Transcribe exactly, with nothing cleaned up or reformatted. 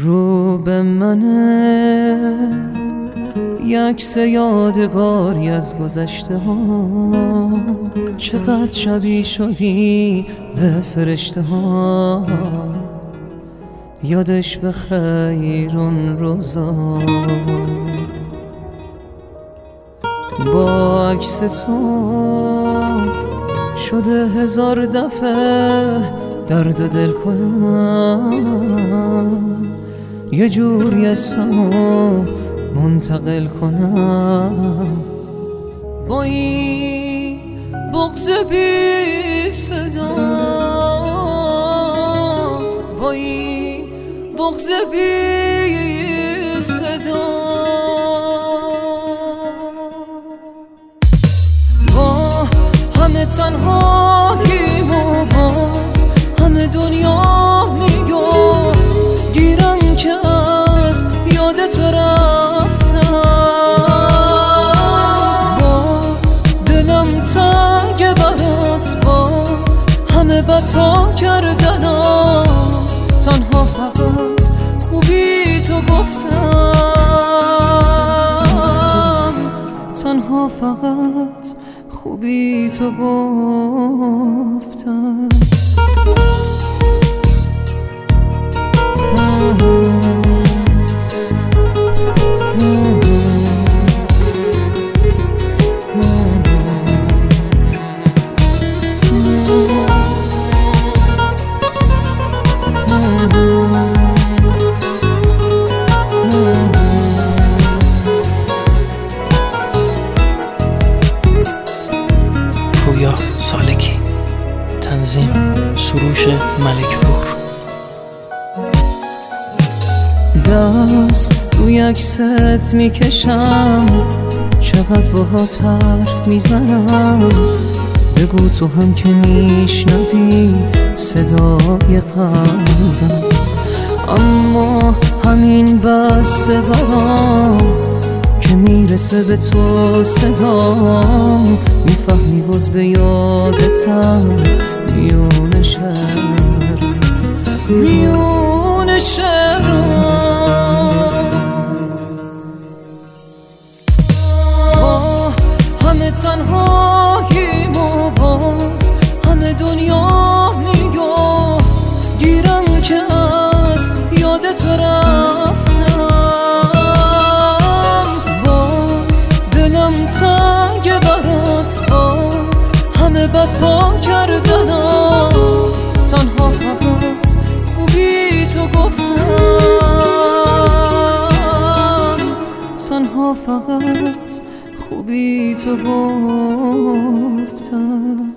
رو به منه یکس یادگاری از گذشته ها، چقدر شبیه شدی به فرشته ها. یادش به خیر اون روزا با عکس تو شده هزار دفعه درد دل کنم، یه جوری اسمو منتقل کنم. با این بغض بی صدا، با این بغض بی صدا، با همه تنهاییم و باز همه دنیا میگو گیرم که از یادت رفتم. باز دلم تنگ برات با همه بتا کردنات، تنها فقط خوبی تو گفتم، تنها فقط خوبی تو گفتم. پویا سالکی، تنظیم سروش ملکپور. دست روی عکست میکشم، چقدر باهات حرف میزنم. بگو تو هم که میشنوی صدای قلبم، اما همین بسه برام که میرسه به تو صدام. میفهمی باز به یادتم میون شهر، میون شهر. همه تنهاییم و باز همه دنیا میگو گیرم که از یادت رفتم. باز دلم تنگ برات با همه بتا کردنات، تنها فقط خوبی تو گفتم، تنها فقط خوبی تو گفتم.